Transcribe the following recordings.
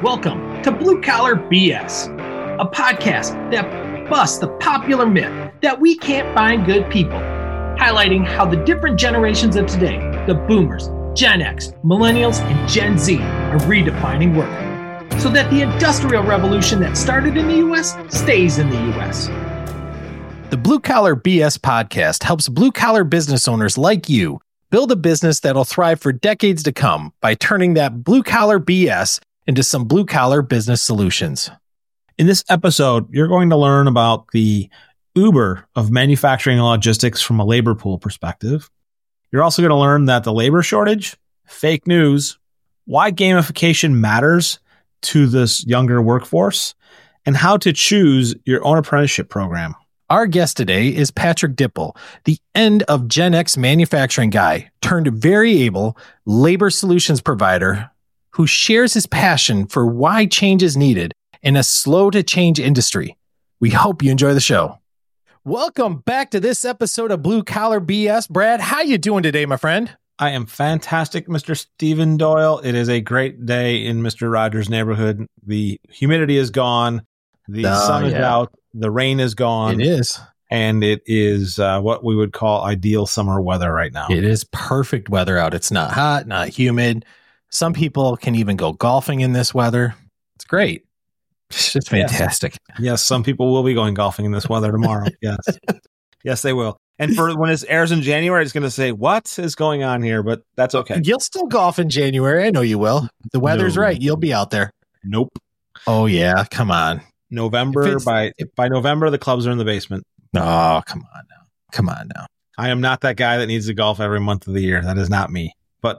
Welcome to Blue Collar BS, a podcast that busts the popular myth that we can't find good people, highlighting how the different generations of today, the boomers, Gen X, millennials, and Gen Z, are redefining work, so that the industrial revolution that started in the U.S. stays in the U.S. The Blue Collar BS podcast helps blue-collar business owners like you build a business that'll thrive for decades to come by turning that blue-collar BS into some blue-collar business solutions. In this episode, you're going to learn about the Uber of manufacturing and logistics from a labor pool perspective. You're also going to learn that the labor shortage, fake news, why gamification matters to this younger workforce, and how to choose your own apprenticeship program. Our guest today is Patrick Dipple, the end of Gen X manufacturing guy turned very able labor solutions provider who shares his passion for why change is needed in a slow-to-change industry. We hope you enjoy the show. Welcome back to this episode of Blue Collar BS. Brad, how you doing today, my friend? I am fantastic, Mr. Stephen Doyle. It is a great day in Mr. Rogers' neighborhood. The humidity is gone. The sun is out. The rain is gone. It is. And it is what we would call ideal summer weather right now. It is perfect weather out. It's not hot, not humid. Some people can even go golfing in this weather. It's great. It's just fantastic. Yes, some people will be going golfing in this weather tomorrow. Yes. Yes, they will. And for when it airs in January, it's going to say, what is going on here? But that's okay. You'll still golf in January. I know you will. The weather's right. You'll be out there. Nope. Oh, yeah. Come on. November. By November, the clubs are in the basement. Oh, come on now. Come on now. I am not that guy that needs to golf every month of the year. That is not me. But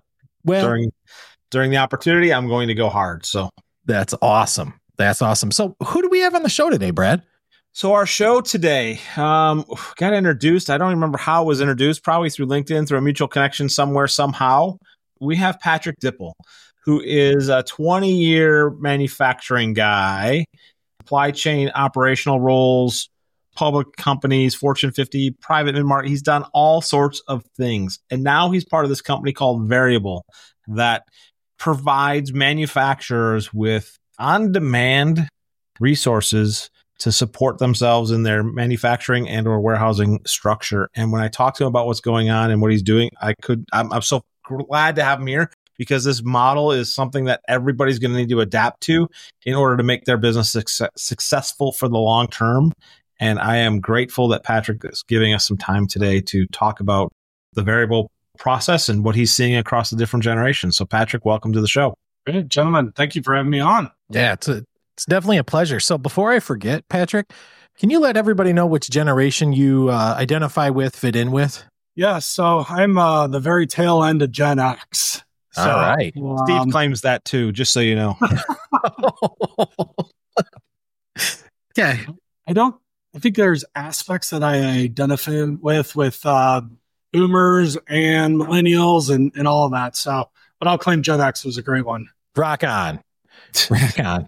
during the opportunity, I'm going to go hard. So that's awesome. That's awesome. So who do we have on the show today, Brad? So our show today got introduced. I don't remember how it was introduced, probably through LinkedIn, through a mutual connection somewhere, somehow. We have Patrick Dipple, who is a 20-year manufacturing guy, supply chain operational roles, public companies, Fortune 50, private mid-market. He's done all sorts of things. And now he's part of this company called Variable that provides manufacturers with on-demand resources to support themselves in their manufacturing and or warehousing structure. And when I talk to him about what's going on and what he's doing, I'm so glad to have him here because this model is something that everybody's going to need to adapt to in order to make their business successful for the long term. And I am grateful that Patrick is giving us some time today to talk about the Variable process and what he's seeing across the different generations. So Patrick, welcome to the show. Great, gentlemen. Thank you for having me on. Yeah, it's definitely a pleasure. So before I forget, Patrick, can you let everybody know which generation you identify with, fit in with? Yeah, so I'm the very tail end of Gen X. So, all right. Steve claims that too, just so you know. Yeah. I think there's aspects that I identify with boomers and millennials and all of that. So, but I'll claim Gen X was a great one. Rock on. Rock on.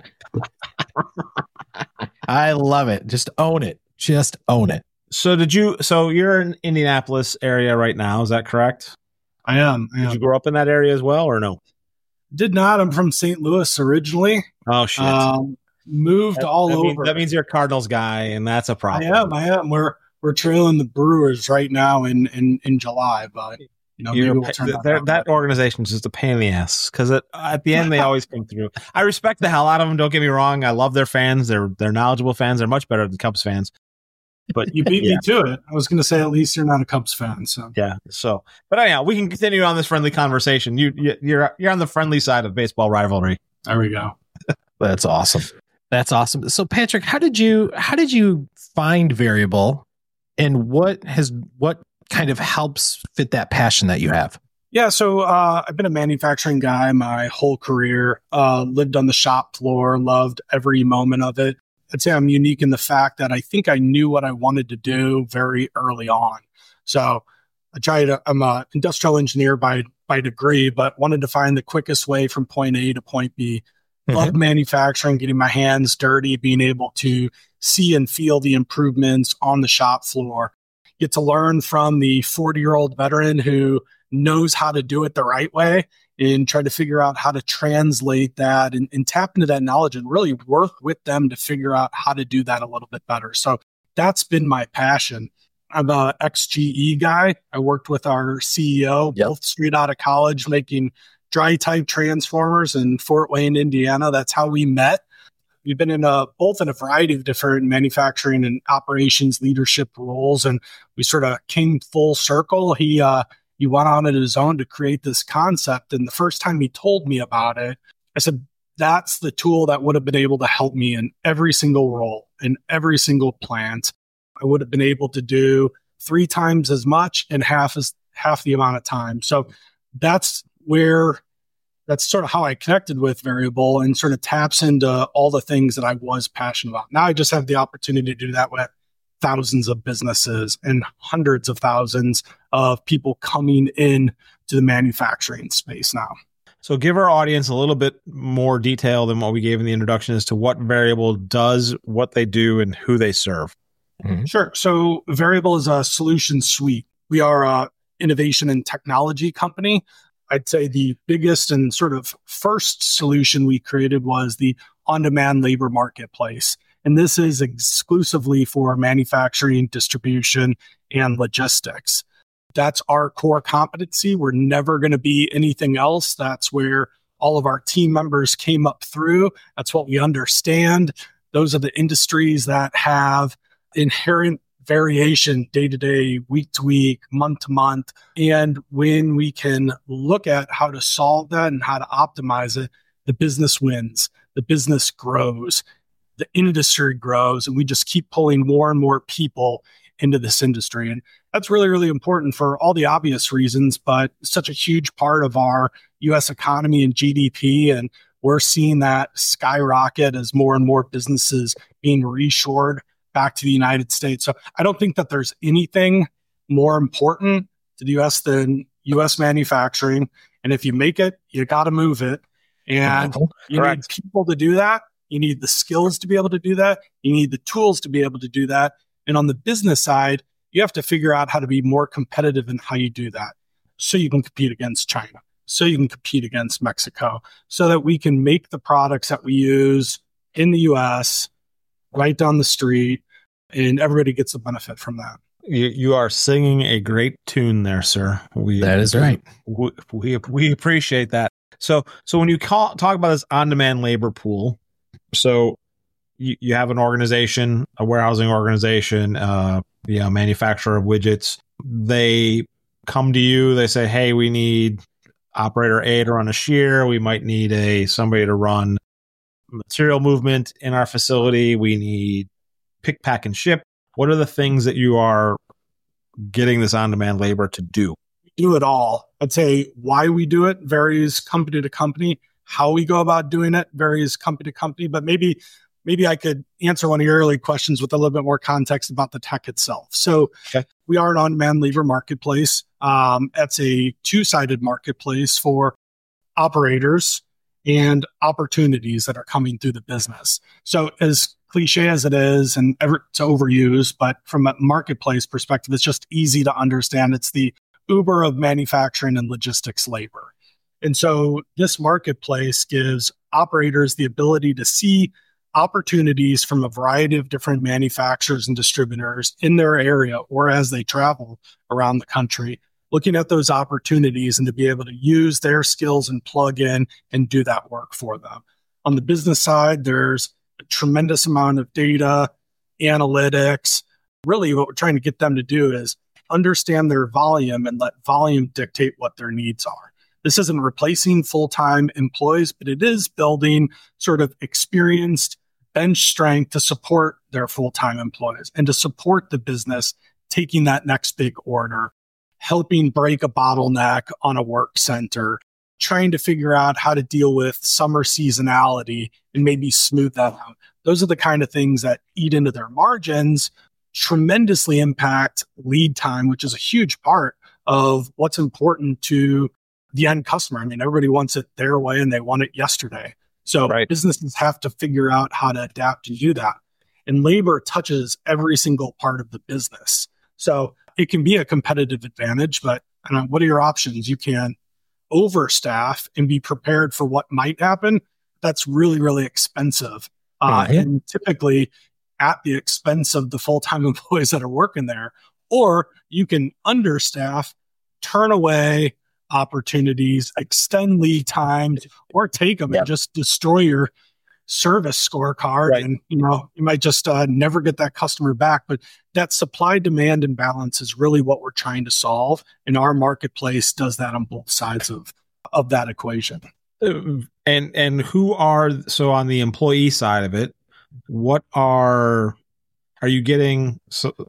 I love it. Just own it. Just own it. So you're in Indianapolis area right now. Is that correct? I am. Did you grow up in that area as well or no? Did not. I'm from St. Louis originally. Oh, shit. Moved all over. That means you're a Cardinals guy, and that's a problem. I am. We're trailing the Brewers right now in July, but maybe we'll turn that organization is just a pain in the ass because at the end they always come through. I respect the hell out of them. Don't get me wrong. I love their fans. They're knowledgeable fans. They're much better than Cubs fans. But you beat me to it. I was going to say at least you're not a Cubs fan. So yeah. So, but anyhow, we can continue on this friendly conversation. You're on the friendly side of baseball rivalry. There we go. That's awesome. That's awesome. So Patrick, how did you find Variable, and what kind of helps fit that passion that you have? Yeah, so I've been a manufacturing guy my whole career. Lived on the shop floor, loved every moment of it. I'd say I'm unique in the fact that I think I knew what I wanted to do very early on. So I'm an industrial engineer by degree, but wanted to find the quickest way from point A to point B. Love manufacturing, getting my hands dirty, being able to see and feel the improvements on the shop floor. Get to learn from the 40-year-old veteran who knows how to do it the right way and try to figure out how to translate that and tap into that knowledge and really work with them to figure out how to do that a little bit better. So that's been my passion. I'm an ex-GE guy. I worked with our CEO, both straight out of college, making dry type transformers in Fort Wayne, Indiana. That's how we met. We've been in both in a variety of different manufacturing and operations leadership roles, and we sort of came full circle. He went on his own to create this concept, and the first time he told me about it, I said, that's the tool that would have been able to help me in every single role, in every single plant. I would have been able to do 3 times as much in half the amount of time. So that's sort of how I connected with Variable and sort of taps into all the things that I was passionate about. Now I just have the opportunity to do that with thousands of businesses and hundreds of thousands of people coming in to the manufacturing space now. So give our audience a little bit more detail than what we gave in the introduction as to what Variable does, what they do, and who they serve. Mm-hmm. Sure. So Variable is a solution suite. We are an innovation and technology company. I'd say the biggest and sort of first solution we created was the on-demand labor marketplace. And this is exclusively for manufacturing, distribution, and logistics. That's our core competency. We're never going to be anything else. That's where all of our team members came up through. That's what we understand. Those are the industries that have inherent variation day to day, week to week, month to month. And when we can look at how to solve that and how to optimize it, the business wins, the business grows, the industry grows, and we just keep pulling more and more people into this industry. And that's really, really important for all the obvious reasons, but such a huge part of our US economy and GDP. And we're seeing that skyrocket as more and more businesses being reshored back to the United States. So I don't think that there's anything more important to the US than US manufacturing. And if you make it, you got to move it. And you need people to do that. You need the skills to be able to do that. You need the tools to be able to do that. And on the business side, you have to figure out how to be more competitive in how you do that. So you can compete against China. So you can compete against Mexico. So that we can make the products that we use in the US right down the street, and everybody gets the benefit from that. You are singing a great tune there, sir. That is right. We appreciate that. So when you talk about this on-demand labor pool, so you have an organization, a warehousing organization, manufacturer of widgets. They come to you. They say, "Hey, we need operator A to run a shear. We might need somebody to run material movement in our facility. We need pick, pack, and ship." What are the things that you are getting this on-demand labor to do? We do it all. I'd say why we do it varies company to company. How we go about doing it varies company to company. But maybe I could answer one of your early questions with a little bit more context about the tech itself. So we are an on-demand labor marketplace. That's a two-sided marketplace for operators and opportunities that are coming through the business. So as cliche as it is, and it's overused, but from a marketplace perspective, it's just easy to understand. It's the Uber of manufacturing and logistics labor. And so this marketplace gives operators the ability to see opportunities from a variety of different manufacturers and distributors in their area or as they travel around the country, looking at those opportunities and to be able to use their skills and plug in and do that work for them. On the business side, there's a tremendous amount of data, analytics. Really, what we're trying to get them to do is understand their volume and let volume dictate what their needs are. This isn't replacing full-time employees, but it is building sort of experienced bench strength to support their full-time employees and to support the business taking that next big order, helping break a bottleneck on a work center, trying to figure out how to deal with summer seasonality and maybe smooth that out. Those are the kind of things that eat into their margins, tremendously impact lead time, which is a huge part of what's important to the end customer. I mean, everybody wants it their way and they want it yesterday. So businesses have to figure out how to adapt to do that. And labor touches every single part of the business. So it can be a competitive advantage, but what are your options? You can overstaff and be prepared for what might happen, that's really, really expensive. And typically at the expense of the full-time employees that are working there. Or you can understaff, turn away opportunities, extend lead times, or take them and just destroy your service scorecard. Right. And, you might just never get that customer back. But that supply demand imbalance is really what we're trying to solve. And our marketplace does that on both sides of that equation. And who are, so on the employee side of it, what are you getting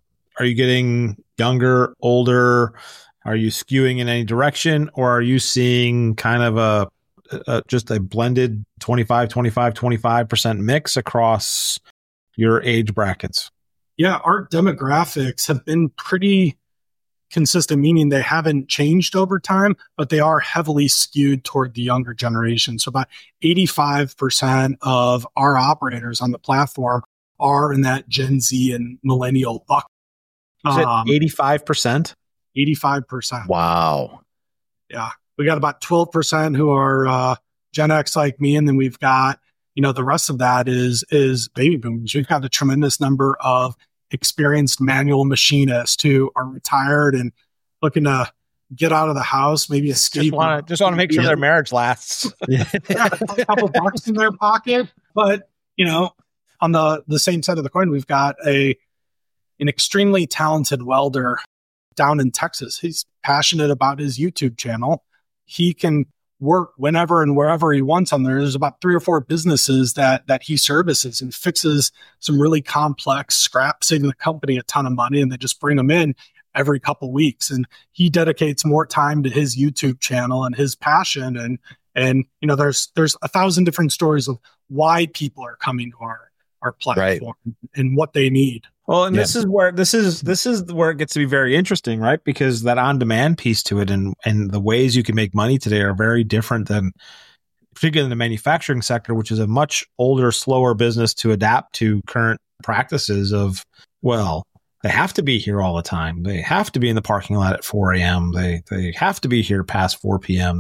younger, older? Are you skewing in any direction, or are you seeing kind of just a blended 25% mix across your age brackets? Yeah, our demographics have been pretty consistent, meaning they haven't changed over time, but they are heavily skewed toward the younger generation. So about 85% of our operators on the platform are in that Gen Z and millennial bucket. Is it 85%? 85%. Wow. Yeah. We got about 12% who are Gen X like me. And then we've got, the rest of that is baby boomers. We've got a tremendous number of experienced manual machinists who are retired and looking to get out of the house, maybe escape. Just want to make sure their marriage lasts. A couple bucks in their pocket. But, on the same side of the coin, we've got an extremely talented welder down in Texas. He's passionate about his YouTube channel. He can work whenever and wherever he wants on there. There's about 3 or 4 businesses that he services and fixes some really complex scrap, saving the company a ton of money, and they just bring them in every couple weeks. And he dedicates more time to his YouTube channel and his passion. And there's 1,000 different stories of why people are coming to our platform and what they need. Well, and this is where it gets to be very interesting, right? Because that on-demand piece to it and the ways you can make money today are very different than, particularly in the manufacturing sector, which is a much older, slower business to adapt to current practices of, they have to be here all the time. They have to be in the parking lot at 4 a.m. They have to be here past 4 p.m.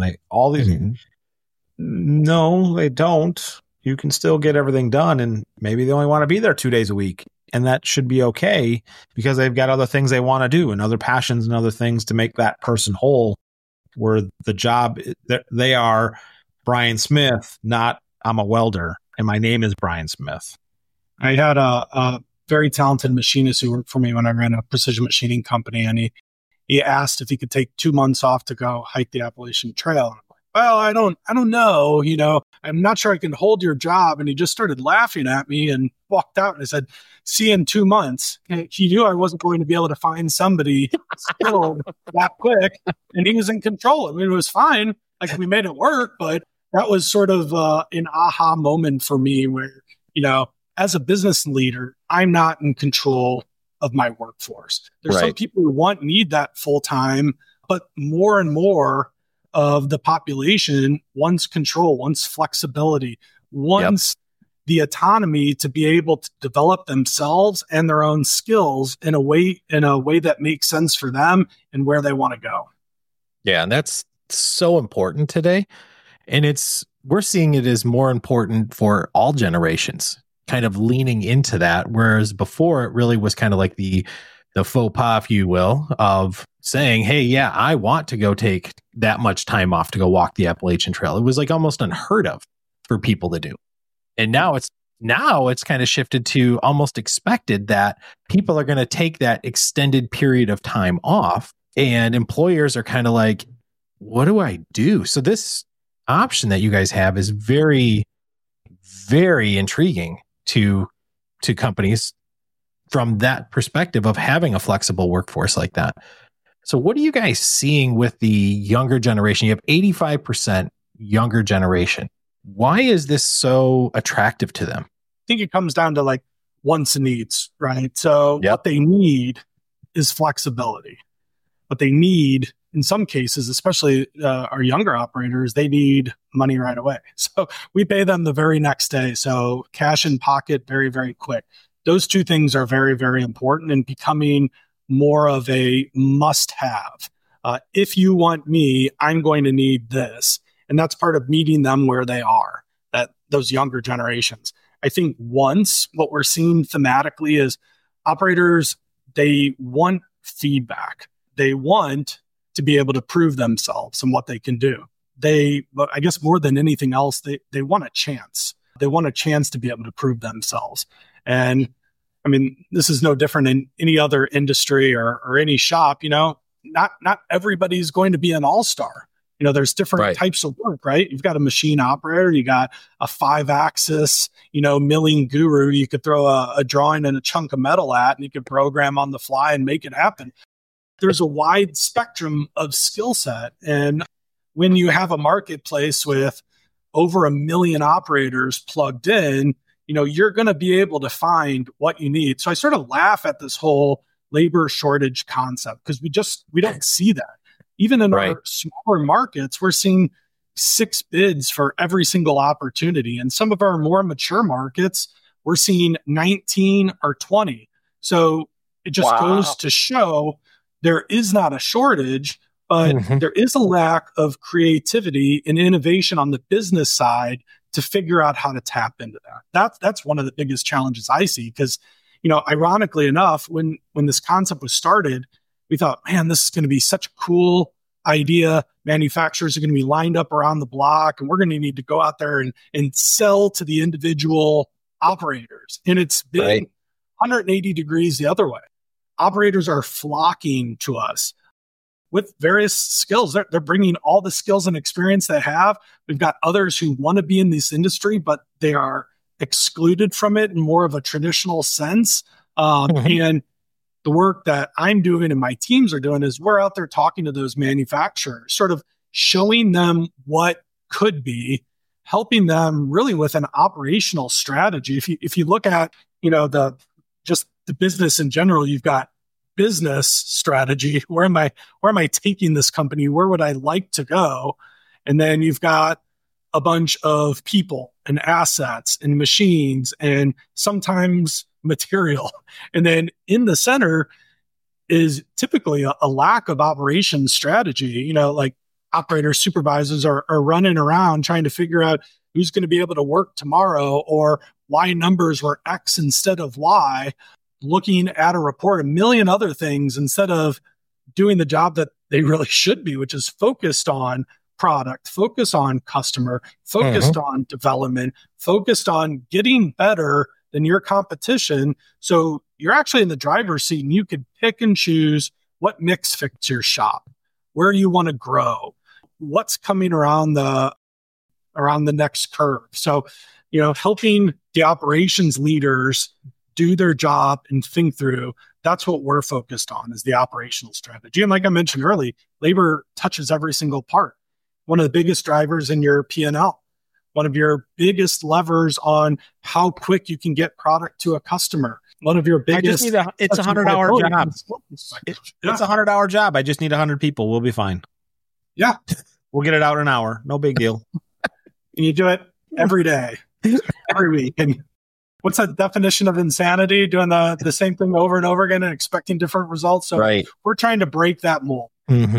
No, they don't. You can still get everything done, and maybe they only want to be there 2 days a week. And that should be okay because they've got other things they want to do and other passions and other things to make that person whole, where the job, they are Brian Smith, not I'm a welder and my name is Brian Smith. I had a very talented machinist who worked for me when I ran a precision machining company, and he asked if he could take 2 months off to go hike the Appalachian Trail. And I'm like, well, I don't know, I'm not sure I can hold your job. And he just started laughing at me and walked out, and I said, see you in 2 months. He knew I wasn't going to be able to find somebody skilled that quick, and he was in control. I mean, it was fine. Like, we made it work, but that was sort of an aha moment for me where, as a business leader, I'm not in control of my workforce. There's some people who need that full time, but more and more of the population wants control, wants flexibility, wants the autonomy to be able to develop themselves and their own skills in a way that makes sense for them and where they want to go. Yeah, and that's so important today. And we're seeing it as more important for all generations, kind of leaning into that. Whereas before it really was kind of like the faux pas, if you will, of saying, hey, yeah, I want to go take that much time off to go walk the Appalachian Trail. It was like almost unheard of for people to do. And now it's kind of shifted to almost expected that people are going to take that extended period of time off, and employers are kind of like, what do I do? So this option that you guys have is very, very intriguing to companies from that perspective of having a flexible workforce like that. So what are you guys seeing with the younger generation? You have 85% younger generation. Why is this so attractive to them? I think it comes down to like wants and needs, right? So what they need is flexibility. What they need in some cases, especially our younger operators, they need money right away. So we pay them the very next day. So cash in pocket very, very quick. Those two things are very, very important and becoming more of a must-have. If you want me, I'm going to need this. And that's part of meeting them where they are, that those younger generations. I think once what we're seeing thematically is operators, they want feedback. They want to be able to prove themselves and what they can do. But I guess more than anything else, they want a chance. They want a chance to be able to prove themselves. And I mean, this is no different in any other industry or any shop, not everybody's going to be an all-star. There's different types of work, right? You've got a machine operator, you got a 5-axis, milling guru. You could throw a drawing and a chunk of metal at, and you could program on the fly and make it happen. There's a wide spectrum of skill set. And when you have a marketplace with over 1 million operators plugged in, you're going to be able to find what you need. So I sort of laugh at this whole labor shortage concept because we don't see that. Even in our smaller markets, we're seeing 6 bids for every single opportunity. And some of our more mature markets, we're seeing 19 or 20. So it just goes to show there is not a shortage, but there is a lack of creativity and innovation on the business side to figure out how to tap into that. That's one of the biggest challenges I see because, ironically enough, when this concept was started, we thought, man, this is going to be such a cool idea. Manufacturers are going to be lined up around the block, and we're going to need to go out there and sell to the individual operators. And it's been 180 degrees the other way. Operators are flocking to us with various skills. They're bringing all the skills and experience they have. We've got others who want to be in this industry, but they are excluded from it in more of a traditional sense. And the work that I'm doing and my teams are doing is we're out there talking to those manufacturers, sort of showing them what could be, helping them really with an operational strategy. If you look at, the business in general, you've got business strategy. Where am I taking this company? Where would I like to go? And then you've got a bunch of people and assets and machines and sometimes material. And then in the center is typically a lack of operations strategy. Like operators, supervisors are running around trying to figure out who's going to be able to work tomorrow or why numbers were X instead of Y, looking at a report, a million other things instead of doing the job that they really should be, which is focused on product, focused on customer, focused on development, focused on getting better than your competition. So you're actually in the driver's seat and you could pick and choose what mix fits your shop, where you want to grow, what's coming around the next curve. So, helping the operations leaders do their job and think through, that's what we're focused on is the operational strategy. And like I mentioned earlier, labor touches every single part. One of the biggest drivers in your P&L, one of your biggest levers on how quick you can get product to a customer. One of your biggest... it's a 100-hour job. It's a 100-hour job. I just need 100 people. We'll be fine. Yeah. We'll get it out in an hour. No big deal. And you do it every day, every week. And what's the definition of insanity? Doing the same thing over and over again and expecting different results. So we're trying to break that mold.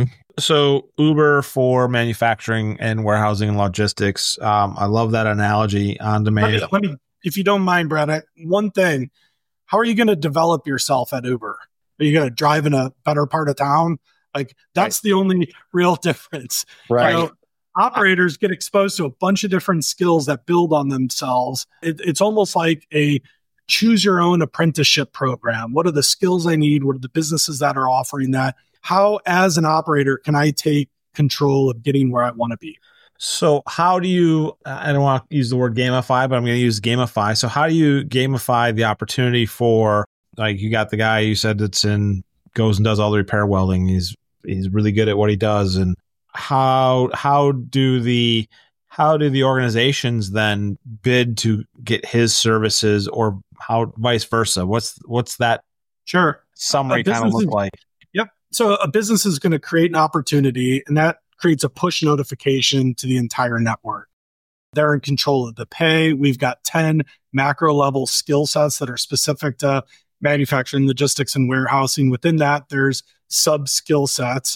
So Uber for manufacturing and warehousing and logistics. I love that analogy on demand. Let me, if you don't mind, Brad, one thing, how are you going to develop yourself at Uber? Are you going to drive in a better part of town? Like that's the only real difference. Right. Operators get exposed to a bunch of different skills that build on themselves. It's almost like a choose your own apprenticeship program. What are the skills I need? What are the businesses that are offering that? How, as an operator, can I take control of getting where I want to be? So how do you, I don't want to use the word gamify, but I'm going to use gamify. So how do you gamify the opportunity for, like, you got the guy you said goes and does all the repair welding. He's really good at what he does. And how do the organizations then bid to get his services, or how vice versa? What's that summary kind of look like? Yep. So a business is going to create an opportunity, and that creates a push notification to the entire network. They're in control of the pay. We've got 10 macro level skill sets that are specific to manufacturing, logistics, and warehousing. Within that, there's sub skill sets.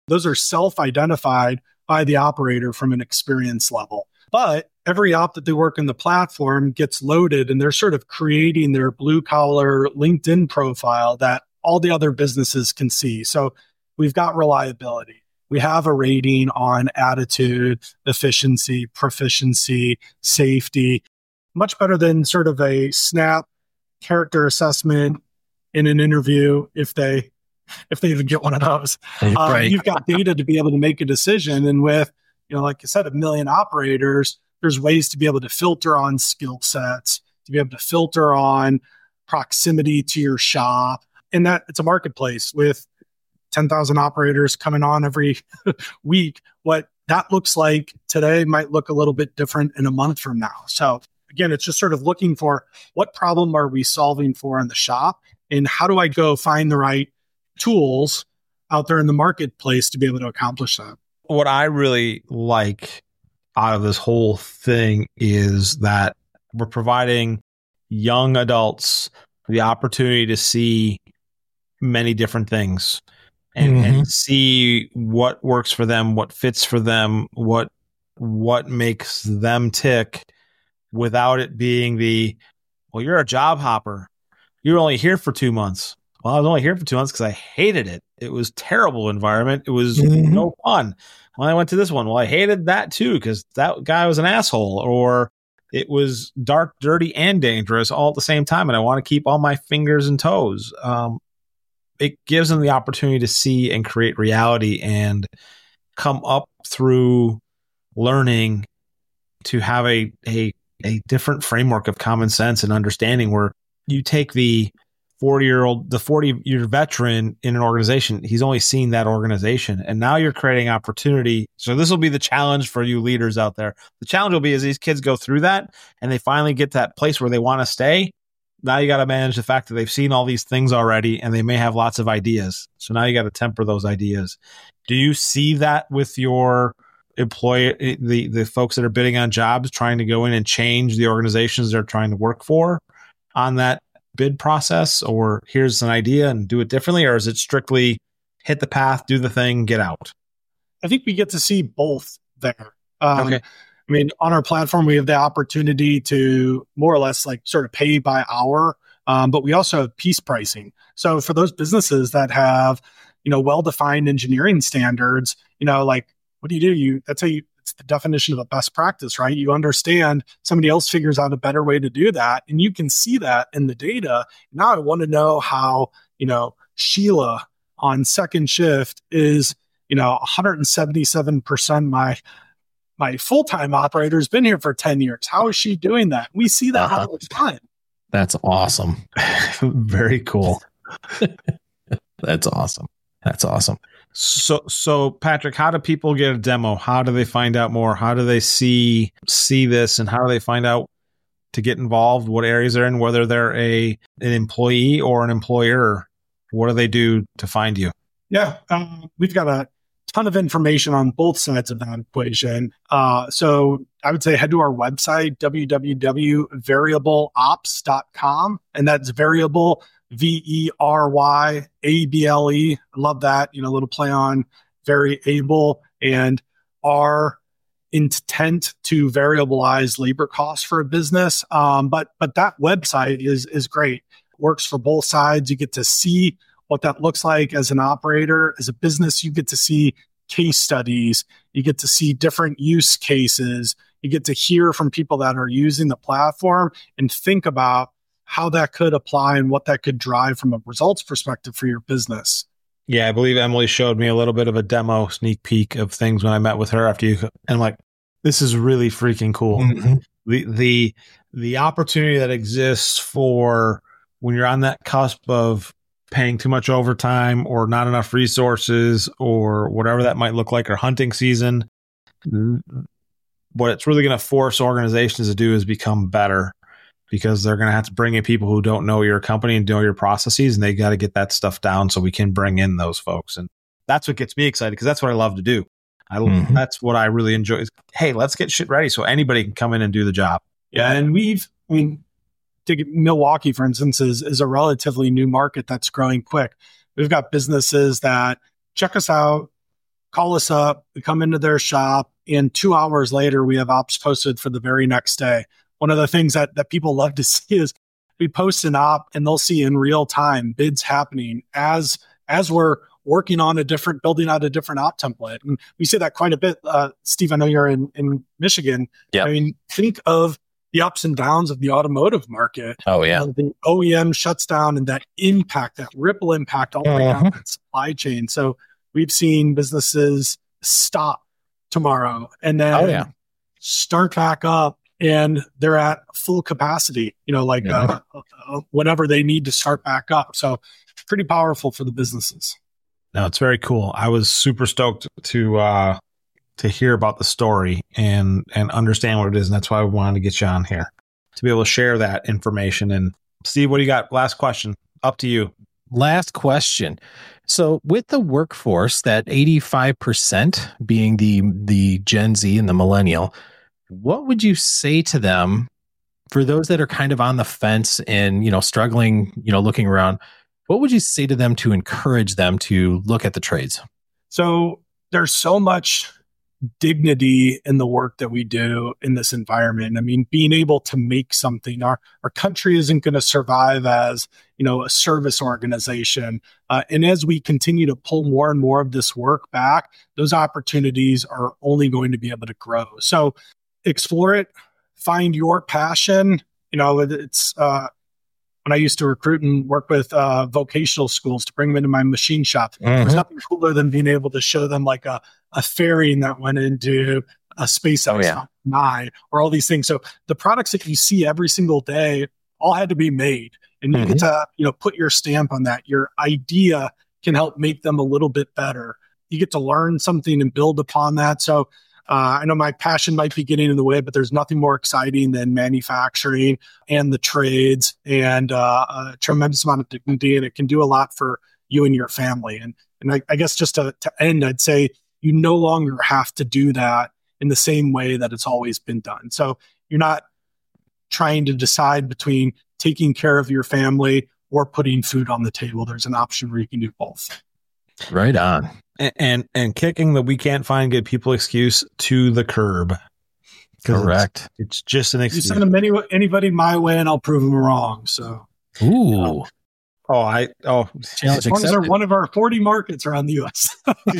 Those are self-identified by the operator from an experience level. But every op that they work in the platform gets loaded, and they're sort of creating their blue collar LinkedIn profile that all the other businesses can see. So we've got reliability. We have a rating on attitude, efficiency, proficiency, safety, much better than sort of a snap character assessment in an interview if they even get one of those. Right. You've got data to be able to make a decision. And with, like I said, 1 million operators, there's ways to be able to filter on skill sets, to be able to filter on proximity to your shop. And that it's a marketplace with 10,000 operators coming on every week. What that looks like today might look a little bit different in a month from now. So again, it's just sort of looking for what problem are we solving for in the shop, and how do I go find the right tools out there in the marketplace to be able to accomplish that. What I really like out of this whole thing is that we're providing young adults the opportunity to see many different things and see what works for them, what fits for them, what makes them tick, without it being well, you're a job hopper. You were only here for 2 months. Well, I was only here for 2 months because I hated it. It was terrible environment. It was no fun. Well, I went to this one. Well, I hated that too because that guy was an asshole, or it was dark, dirty, and dangerous all at the same time. And I want to keep all my fingers and toes. It gives them the opportunity to see and create reality and come up through learning to have a different framework of common sense and understanding, where you take the 40-year veteran in an organization, he's only seen that organization. And now you're creating opportunity. So this will be the challenge for you leaders out there. The challenge will be as these kids go through that and they finally get to that place where they want to stay. Now you got to manage the fact that they've seen all these things already and they may have lots of ideas. So now you got to temper those ideas. Do you see that with your employee, the folks that are bidding on jobs, trying to go in and change the organizations they're trying to work for on that bid process? Or here's an idea and do it differently? Or is it strictly hit the path, do the thing, get out? I think we get to see both there. Okay. I mean, on our platform, we have the opportunity to more or less like sort of pay by hour, but we also have piece pricing. So for those businesses that have, well-defined engineering standards, like what do? It's the definition of a best practice, right? You understand somebody else figures out a better way to do that, and you can see that in the data. Now I want to know how, Sheila on second shift is, 177% my full-time operator has been here for 10 years. How is she doing that? We see that all the time. That's awesome. Very cool. That's awesome. So Patrick, how do people get a demo? How do they find out more? How do they see this, and how do they find out to get involved? What areas they're in, whether they're an employee or an employer? What do they do to find you? Yeah, we've got a ton of information on both sides of that equation. So I would say head to our website, www.variableops.com. And that's variable, VERYABLE. I love that, a little play on very able, and our intent to variabilize labor costs for a business. But that website is great. Works for both sides. You get to see what that looks like as an operator. As a business, you get to see case studies. You get to see different use cases. You get to hear from people that are using the platform and think about how that could apply and what that could drive from a results perspective for your business. Yeah, I believe Emily showed me a little bit of a demo sneak peek of things when I met with her after you. And I'm like, this is really freaking cool. Mm-hmm. The opportunity that exists for when you're on that cusp of paying too much overtime or not enough resources or whatever that might look like, or hunting season. What it's really going to force organizations to do is become better, because they're going to have to bring in people who don't know your company and know your processes, and they got to get that stuff down so we can bring in those folks. And that's what gets me excited, because that's what I love to do. That's what I really enjoy is, hey, let's get shit ready so anybody can come in and do the job. Yeah. And take Milwaukee, for instance, is a relatively new market that's growing quick. We've got businesses that check us out, call us up, we come into their shop, and 2 hours later, we have ops posted for the very next day. One of the things that people love to see is we post an op and they'll see in real time bids happening as we're working on building out a different op template. And we see that quite a bit. Steve, I know you're in Michigan. Yep. I mean, think of the ups and downs of the automotive market. Oh, yeah. The OEM shuts down and that impact, that ripple impact all the way down the supply chain. So we've seen businesses stop tomorrow and then start back up and they're at full capacity, whenever they need to start back up. So pretty powerful for the businesses. No, it's very cool. I was super stoked to hear about the story and understand what it is. And that's why we wanted to get you on here to be able to share that information. And Steve, what do you got? Last question. Up to you. Last question. So with the workforce, that 85% being the Gen Z and the millennial, what would you say to them for those that are kind of on the fence and, struggling, looking around? What would you say to them to encourage them to look at the trades? So there's so much dignity in the work that we do in this environment. I mean, being able to make something, our country isn't going to survive as, a service organization. And as we continue to pull more and more of this work back, those opportunities are only going to be able to grow. So explore it, find your passion. It's, when I used to recruit and work with vocational schools to bring them into my machine shop, there's nothing cooler than being able to show them like a fairing that went into a SpaceX 9 or all these things. So the products that you see every single day all had to be made, and you get to put your stamp on that. Your idea can help make them a little bit better. You get to learn something and build upon that. So I know my passion might be getting in the way, but there's nothing more exciting than manufacturing and the trades and a tremendous amount of dignity, and it can do a lot for you and your family. And I guess just to end, I'd say you no longer have to do that in the same way that it's always been done. So you're not trying to decide between taking care of your family or putting food on the table. There's an option where you can do both. Right on. And kicking the we can't find good people excuse to the curb. Correct. It's just an excuse. You send anybody my way and I'll prove them wrong. So, ooh. Challenge as long as they're one of our 40 markets around the U.S.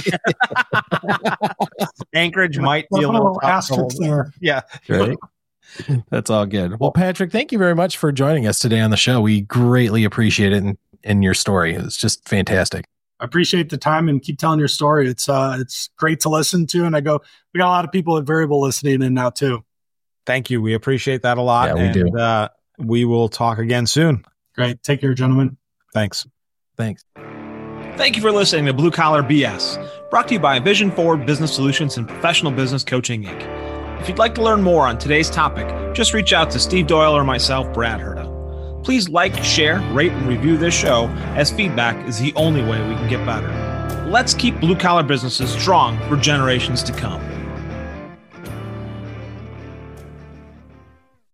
Anchorage might be a little asterisk there. Yeah. Right. That's all good. Well, Patrick, thank you very much for joining us today on the show. We greatly appreciate it and your story. It's just fantastic. I appreciate the time and keep telling your story. It's great to listen to. And we got a lot of people at Variable listening in now too. Thank you. We appreciate that a lot. Yeah, we do. We will talk again soon. Great. Take care, gentlemen. Thanks. Thank you for listening to Blue Collar BS, brought to you by Vision Forward Business Solutions and Professional Business Coaching, Inc. If you'd like to learn more on today's topic, just reach out to Steve Doyle or myself, Brad Herta. Please like, share, rate, and review this show, as feedback is the only way we can get better. Let's keep blue-collar businesses strong for generations to come.